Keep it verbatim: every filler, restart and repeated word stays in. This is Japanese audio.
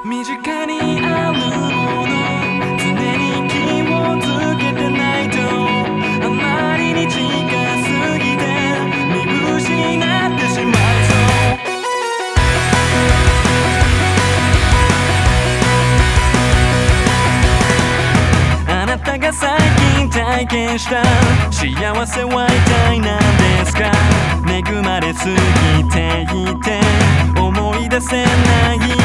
身近にあるもの常に気をつけてないとあまりに近すぎて見失ってしまいそうあなたが最近体験した幸せは一体何ですか。恵まれすぎていて思い出せない